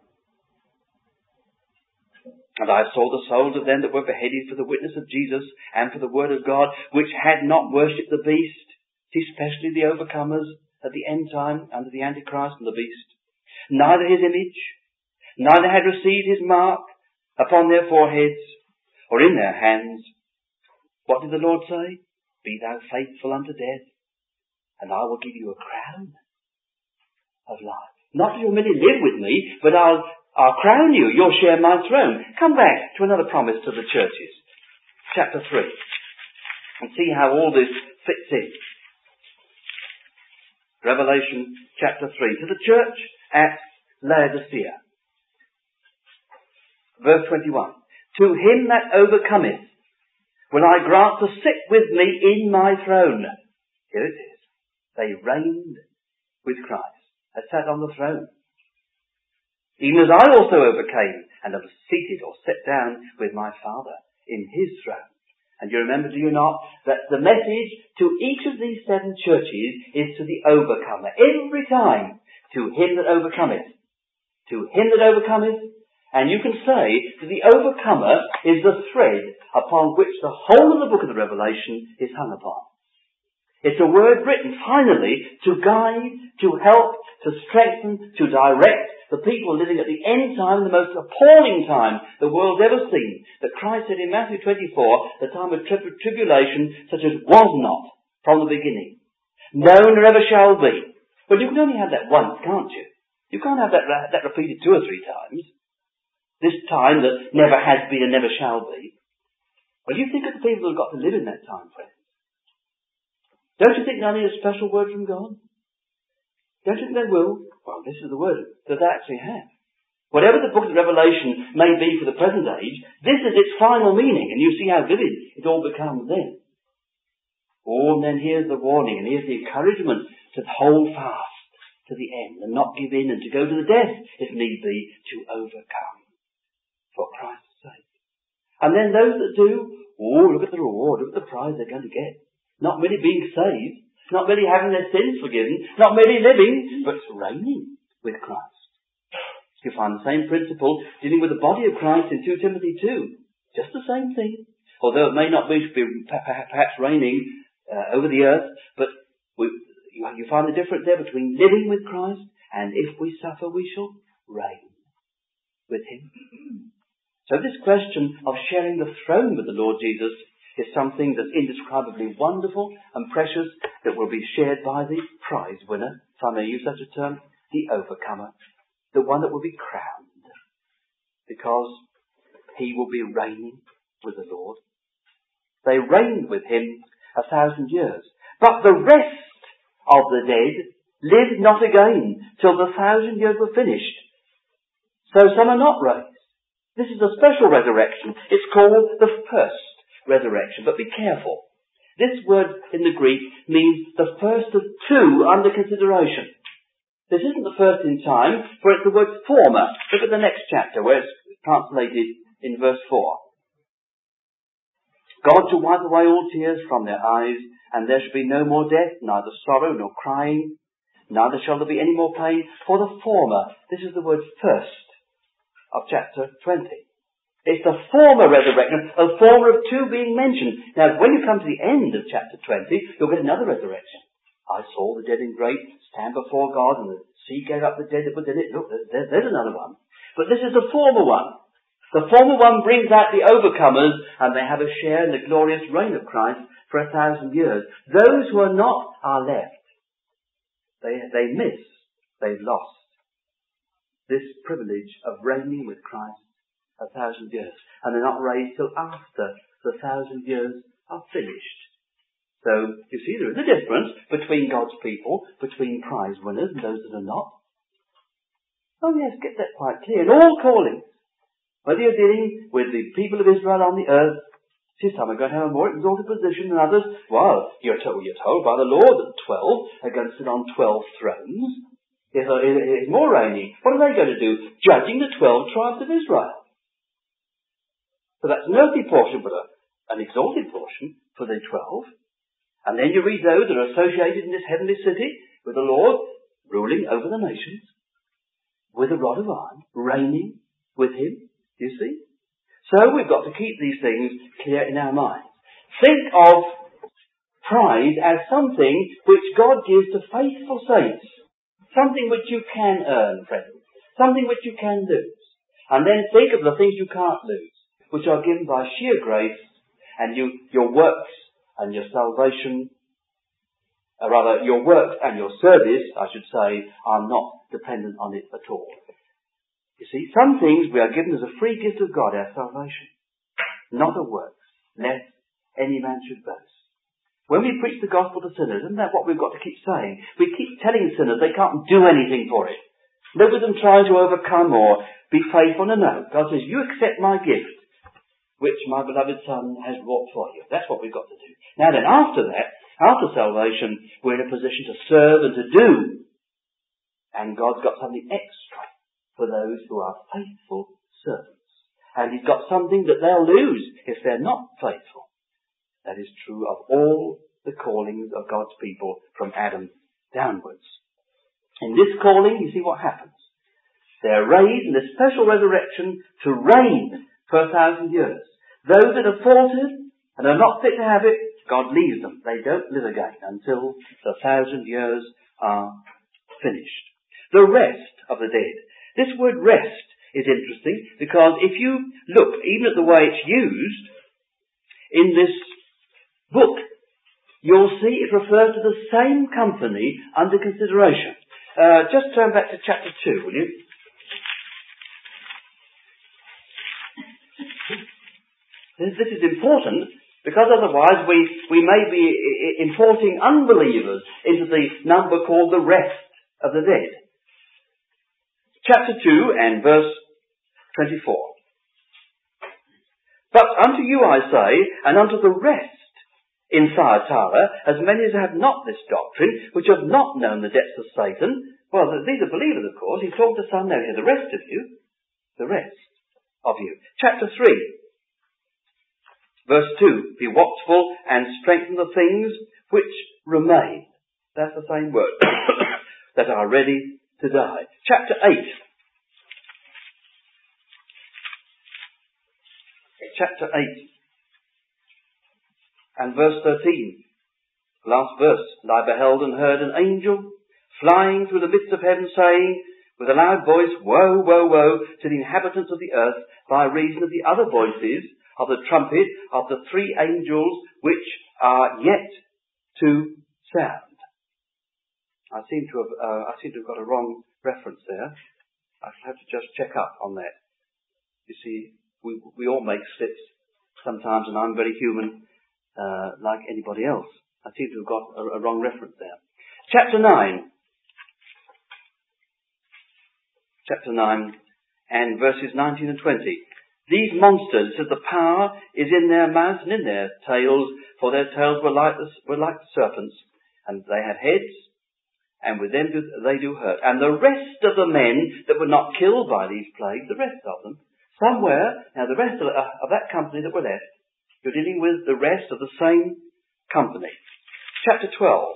And I saw the souls of them that were beheaded for the witness of Jesus and for the word of God, which had not worshipped the beast, especially the overcomers at the end time under the Antichrist and the beast, neither his image, neither had received his mark upon their foreheads or in their hands. What did the Lord say? Be thou faithful unto death, and I will give you a crown of life. Not that you'll merely live with me, but I'll I'll crown you. You'll share my throne. Come back to another promise to the churches. Chapter three. And see how all this fits in. Revelation chapter three. To the church at Laodicea. Verse twenty-one. To him that overcometh will I grant to sit with me in my throne. Here it is. They reigned with Christ. They sat on the throne. Even as I also overcame and am seated or set down with my Father in his throne. And you remember, do you not, that the message to each of these seven churches is to the overcomer. Every time, to him that overcometh. To him that overcometh. And you can say that the overcomer is the thread upon which the whole of the book of the Revelation is hung upon. It's a word written, finally, to guide, to help, to strengthen, to direct the people living at the end time, the most appalling time the world's ever seen. That Christ said in Matthew twenty-four, the time of tri- tribulation such as was not from the beginning. No, nor ever shall be. Well, you can only have that once, can't you? You can't have that, that repeated two or three times. This time that never has been and never shall be. Well, you think of the people who have got to live in that time, friends. Don't you think they'll need a special word from God? Don't you think they will? Well, this is the word that they actually have. Whatever the book of Revelation may be for the present age, this is its final meaning, and you see how vivid it all becomes then. Oh, and then here's the warning, and here's the encouragement to hold fast to the end, and not give in, and to go to the death, if need be, to overcome. For Christ's sake. And then those that do, oh, look at the reward, look at the prize they're going to get. Not merely being saved, not merely having their sins forgiven, not merely living, but reigning with Christ. You find the same principle dealing with the body of Christ in two Timothy two. Just the same thing. Although it may not be, be perhaps reigning uh, over the earth, but we, you, you find the difference there between living with Christ and if we suffer, we shall reign with him. So this question of sharing the throne with the Lord Jesus is something that's indescribably wonderful and precious that will be shared by the prize winner, if I may use such a term, the overcomer, the one that will be crowned, because he will be reigning with the Lord. They reigned with him a thousand years. But the rest of the dead lived not again till the thousand years were finished. So some are not raised. This is a special resurrection. It's called the first resurrection. But be careful. This word in the Greek means the first of two under consideration. This isn't the first in time, for it's the word former. Look at the next chapter where it's translated in verse four. God shall wipe away all tears from their eyes, and there shall be no more death, neither sorrow nor crying, neither shall there be any more pain, for the former, this is the word first of chapter twenty. It's the former resurrection, a former of two being mentioned. Now, when you come to the end of chapter twenty, you'll get another resurrection. I saw the dead in great stand before God, and the sea gave up the dead that was in it. Look, there, there's another one. But this is the former one. The former one brings out the overcomers, and they have a share in the glorious reign of Christ for a thousand years. Those who are not are left. They, they miss, they've lost this privilege of reigning with Christ a thousand years. And they're not raised till after the thousand years are finished. So, you see, there is a difference between God's people, between prize winners and those that are not. Oh yes, get that quite clear. In all callings, whether you're dealing with the people of Israel on the earth, see, some are going to have a more exalted position than others. Well, you're told, you're told by the Lord that twelve are going to sit on twelve thrones. Is more reigning. What are they going to do? Judging the twelve tribes of Israel. So that's an earthly portion, but a, an exalted portion for the twelve. And then you read those that are associated in this heavenly city with the Lord, ruling over the nations, with a rod of iron, reigning with him. You see? So we've got to keep these things clear in our minds. Think of prize as something which God gives to faithful saints. Something which you can earn, friends. Something which you can lose. And then think of the things you can't lose, which are given by sheer grace, and you, your works and your salvation, or rather your works and your service, I should say, are not dependent on it at all. You see, some things we are given as a free gift of God, our salvation, not of works, lest any man should boast. When we preach the gospel to sinners, isn't that what we've got to keep saying? We keep telling sinners they can't do anything for it. Look at them trying to overcome or be faithful. No, no. God says, you accept my gift, which my beloved Son has wrought for you. That's what we've got to do. Now then, after that, after salvation, we're in a position to serve and to do. And God's got something extra for those who are faithful servants. And he's got something that they'll lose if they're not faithful. That is true of all the callings of God's people from Adam downwards. In this calling, you see what happens. They're raised in a special resurrection to reign for a thousand years. Those that have faltered and are not fit to have it, God leaves them. They don't live again until the thousand years are finished. The rest of the dead. This word rest is interesting because if you look even at the way it's used in this book, you'll see it refers to the same company under consideration. Uh, just turn back to chapter two, will you? This, this is important because otherwise we, we may be importing unbelievers into the number called the rest of the dead. Chapter two and verse twenty-four. But unto you I say, and unto the rest in Thyatira, as many as have not this doctrine, which have not known the depths of Satan. Well, these are believers, of course. He's talking to some now here. The rest of you. The rest of you. Chapter three. Verse two. Be watchful and strengthen the things which remain. That's the same word. That are ready to die. Chapter eight. Chapter eight. And verse thirteen. Last verse. And I beheld and heard an angel flying through the midst of heaven, saying with a loud voice, Woe, woe, woe to the inhabitants of the earth, by reason of the other voices of the trumpet of the three angels which are yet to sound. I seem to have, uh, I seem to have got a wrong reference there. I have to just check up on that. You see, we we all make slips sometimes, and I'm very human, uh, like anybody else. I seem to have got a, a wrong reference there. Chapter nine. Chapter nine and verses nineteen and twenty. These monsters, says the power is in their mouths and in their tails, for their tails were like the, were like the serpents, and they had heads, and with them do, they do hurt. And the rest of the men that were not killed by these plagues, the rest of them, somewhere, now the rest of, uh, of that company that were left, you're dealing with the rest of the same company. Chapter twelve.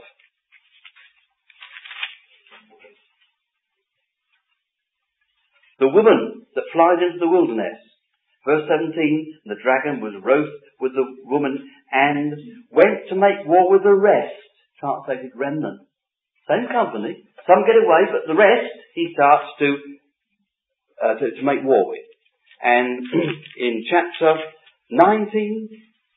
The woman that flies into the wilderness. Verse seventeen, the dragon was wroth with the woman and went to make war with the rest. Translated remnant. Same company. Some get away, but the rest he starts to, uh, to, to make war with. And in chapter nineteen,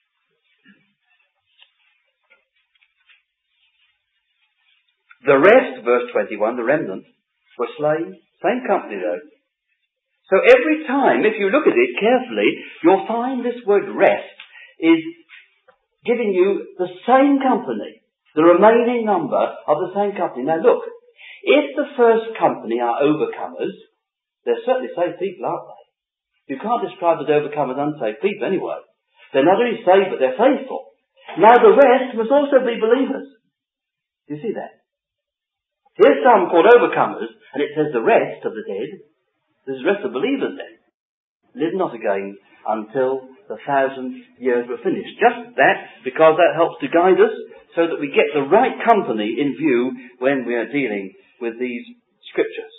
the rest, verse twenty-one, the remnant, were slain. Same company though. So every time, if you look at it carefully, you'll find this word rest is giving you the same company, the remaining number of the same company. Now look, if the first company are overcomers, they're certainly saved people, aren't they? You can't describe as overcomers unsaved people anyway. They're not only saved, but they're faithful. Now the rest must also be believers. Do you see that? Here's some called overcomers, and it says the rest of the dead. There's the rest of believers then. Live not again until the thousand years were finished. Just that, because that helps to guide us so that we get the right company in view when we are dealing with these scriptures.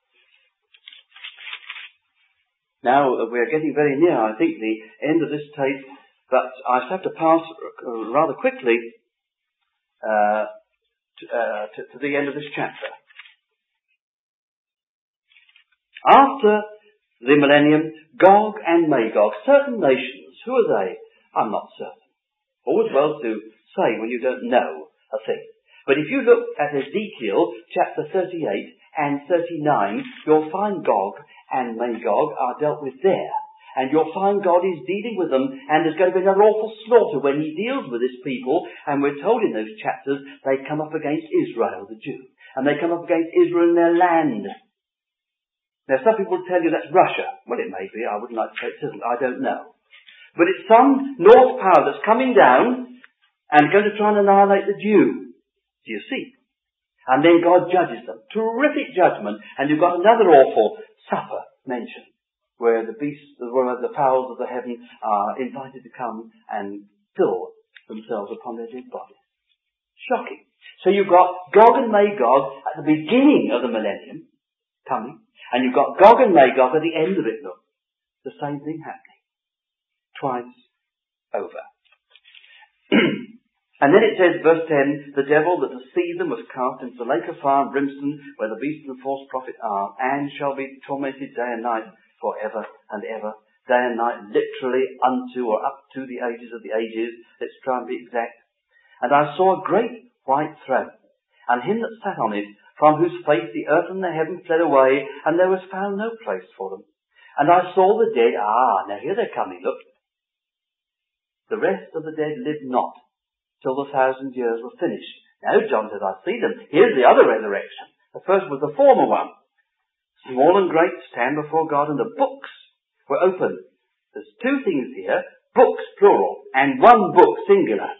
Now, uh, we are getting very near, I think, the end of this tape, but I have to pass uh, rather quickly uh, to, uh, to, to the end of this chapter. After the millennium, Gog and Magog, certain nations, who are they? I'm not certain. Always well to say when you don't know a thing. But if you look at Ezekiel chapter thirty-eight and thirty-nine, you'll find Gog and Magog are dealt with there. And you'll find God is dealing with them, and there's going to be another awful slaughter when he deals with his people. And we're told in those chapters they come up against Israel, the Jew. And they come up against Israel in their land. Now, some people tell you that's Russia. Well, it may be. I wouldn't like to say it isn't. I don't know. But it's some North power that's coming down and going to try and annihilate the Jew. Do you see? And then God judges them. Terrific judgment. And you've got another awful supper mentioned, where the beasts, where the fowls of the heaven are invited to come and fill themselves upon their dead bodies. Shocking. So you've got Gog and Magog at the beginning of the millennium coming. And you've got Gog and Magog at the end of it, look. The same thing happening. Twice over. And then it says, verse ten, the devil that deceived them was cast into the lake of fire and brimstone, where the beast and the false prophet are, and shall be tormented day and night forever and ever. Day and night, literally unto or up to the ages of the ages. Let's try and be exact. And I saw a great white throne, and him that sat on it, from whose face the earth and the heaven fled away, and there was found no place for them. And I saw the dead, ah, now here they're coming, look. The rest of the dead lived not, till the thousand years were finished. Now John says, I see them. Here's the other resurrection. The first was the former one. Small and great stand before God, and the books were opened. There's two things here, books plural, and one book singular.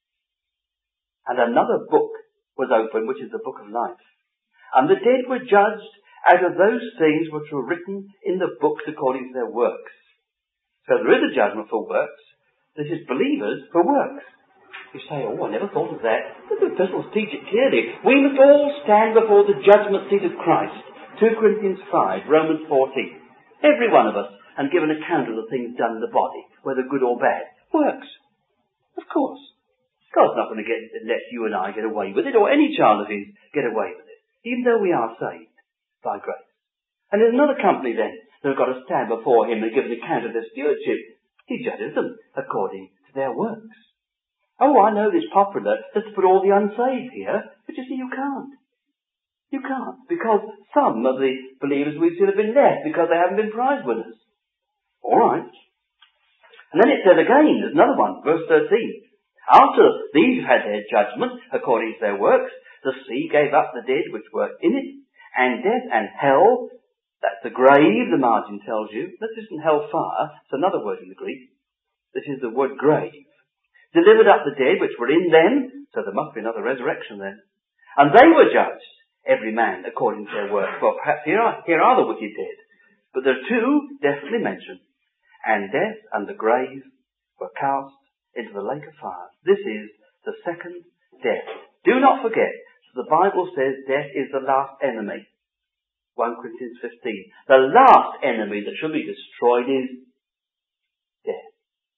And another book was opened, which is the book of life. And the dead were judged out of those things which were written in the books according to their works. So there is a judgment for works. This is believers for works. You say, oh, I never thought of that. But the epistles teach it clearly. We must all stand before the judgment seat of Christ. two Corinthians five, Romans fourteen. Every one of us, and give an account of the things done in the body, whether good or bad. Works. Of course. God's not going to get, let you and I get away with it, or any child of his get away with it. Even though we are saved by grace. And there's another company then that have got to stand before him and give an account of their stewardship. He judges them according to their works. Oh, I know it's popular just to put all the unsaved here, but you see, you can't. You can't, because some of the believers we've seen have been left because they haven't been prize winners. All right. And then it says again, there's another one, verse thirteen. After these had their judgment, according to their works, the sea gave up the dead which were in it, and death and hell, that's the grave, the margin tells you. This isn't hellfire, it's another word in the Greek. This is the word grave. Delivered up the dead which were in them, so there must be another resurrection then. And they were judged, every man according to their works. Well, perhaps here are, here are the wicked dead. But there are two definitely mentioned. And death and the grave were cast into the lake of fire. This is the second death. Do not forget, the Bible says death is the last enemy. First Corinthians fifteen. The last enemy that should be destroyed is death.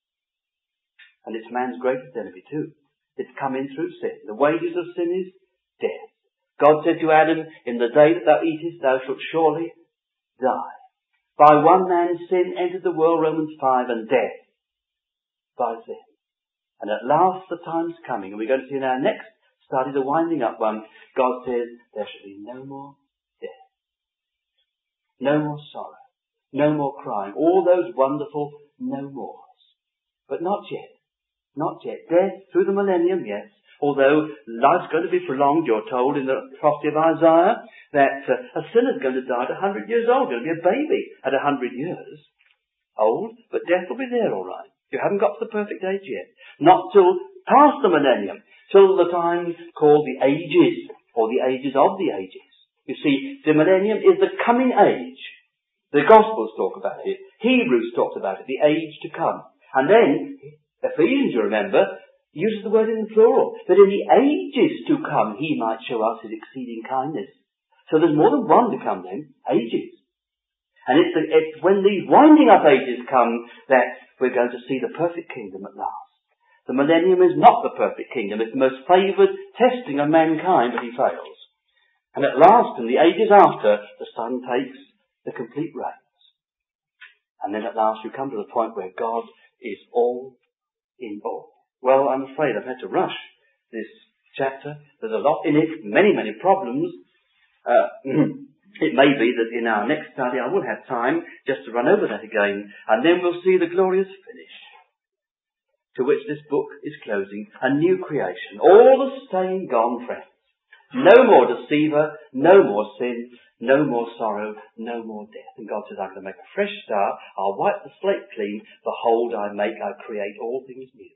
And it's man's greatest enemy too. It's come in through sin. The wages of sin is death. God said to Adam, in the day that thou eatest, thou shalt surely die. By one man's sin entered the world, Romans five, and death by sin. And at last the time's coming, and we're going to see in our next study, the winding up one, God says there shall be no more death. No more sorrow. No more crying. All those wonderful no mores. But not yet. Not yet. Death through the millennium, yes. Although life's going to be prolonged, you're told in the prophecy of Isaiah, that uh, a sinner's going to die at a hundred years old. Going to be a baby at a hundred years old. But death will be there all right. You haven't got to the perfect age yet. Not till past the millennium. Till the time called the ages, or the ages of the ages. You see, the millennium is the coming age. The Gospels talk about it. Hebrews talks about it, the age to come. And then, Ephesians, you remember, uses the word in the plural, that in the ages to come he might show us his exceeding kindness. So there's more than one to come then, ages. And it's, it's when these winding up ages come that we're going to see the perfect kingdom at last. The millennium is not the perfect kingdom, it's the most favoured testing of mankind, but he fails. And at last, in the ages after, the Son takes the complete reins. And then at last you come to the point where God is all in all. Well, I'm afraid I've had to rush this chapter. There's a lot in it, many, many problems. Uh, it may be that in our next study I will have time just to run over that again, and then we'll see the glorious finish to which this book is closing, a new creation. All the stain gone, friends. No more deceiver, no more sin, no more sorrow, no more death. And God says, I'm going to make a fresh start. I'll wipe the slate clean. Behold, I make, I create all things new.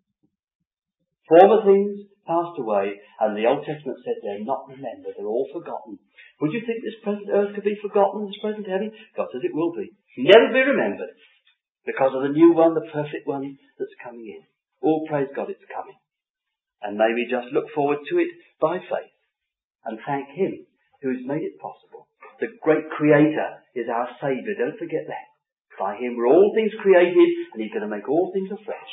Former things passed away, and the Old Testament said they're not remembered, they're all forgotten. Would you think this present earth could be forgotten, this present heaven? God says it will be. Never be remembered, because of the new one, the perfect one that's coming in. All praise God it's coming. And may we just look forward to it by faith, and thank Him who has made it possible. The great Creator is our Saviour, don't forget that. By Him were all things created, and He's going to make all things afresh.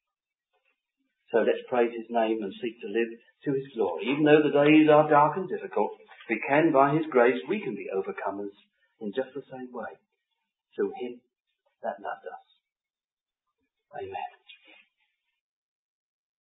So let's praise His name and seek to live to His glory. Even though the days are dark and difficult, we can, by His grace, we can be overcomers in just the same way. Through Him that loved us. Amen.